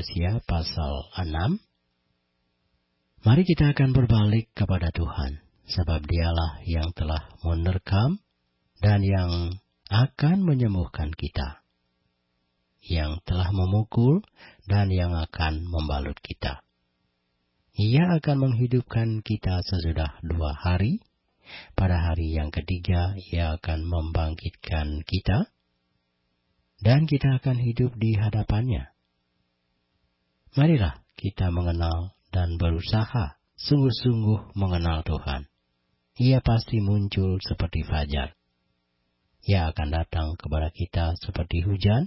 Hosea pasal 6. Mari kita akan berbalik kepada Tuhan, sebab Dialah yang telah menerkam dan yang akan menyembuhkan kita, yang telah memukul dan yang akan membalut kita. Ia akan menghidupkan kita sesudah 2 hari. Pada hari yang ketiga, Ia akan membangkitkan kita, dan kita akan hidup di hadapannya. Marilah kita mengenal dan berusaha sungguh-sungguh mengenal Tuhan. Ia pasti muncul seperti fajar. Ia akan datang kepada kita seperti hujan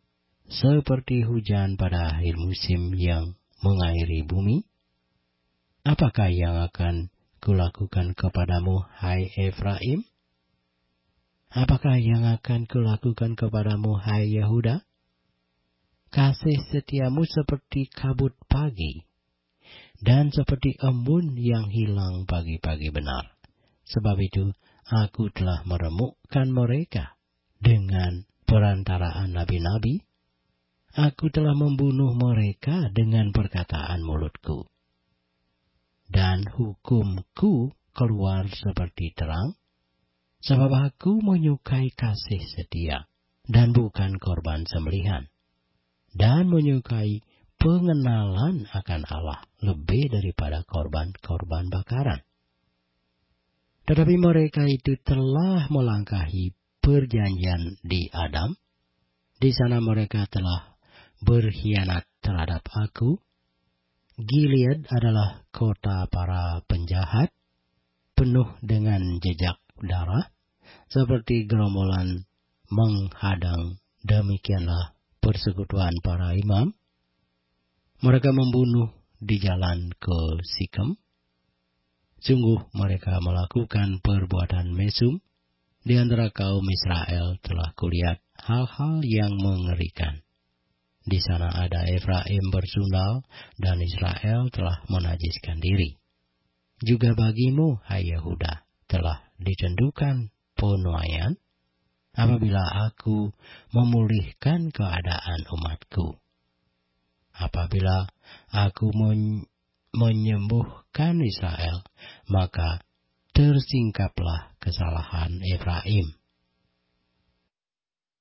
pada akhir musim yang mengairi bumi. Apakah yang akan kulakukan kepadamu, hai Efraim? Apakah yang akan kulakukan kepadamu, hai Yehuda? Kasih setiamu seperti kabut pagi, dan seperti embun yang hilang pagi-pagi benar. Sebab itu, aku telah meremukkan mereka dengan perantaraan nabi-nabi. Aku telah membunuh mereka dengan perkataan mulutku. Dan hukumku keluar seperti terang, sebab aku menyukai kasih setia, dan bukan korban sembelihan, dan menyukai pengenalan akan Allah lebih daripada korban-korban bakaran. Tetapi mereka itu telah melangkahi perjanjian di Adam. Di sana mereka telah berkhianat terhadap aku. Gilead adalah kota para penjahat, penuh dengan jejak darah, seperti gerombolan menghadang. Demikianlah persekutuan para imam. Mereka membunuh di jalan ke Sikem. Sungguh mereka melakukan perbuatan mesum. Di antara kaum Israel telah kulihat hal-hal yang mengerikan. Di sana ada Efraim bersundal, dan Israel telah menajiskan diri. Juga bagimu, hai Yehuda, telah ditentukan penuaian, apabila aku memulihkan keadaan umatku. Apabila aku menyembuhkan Israel, maka tersingkaplah kesalahan Efraim.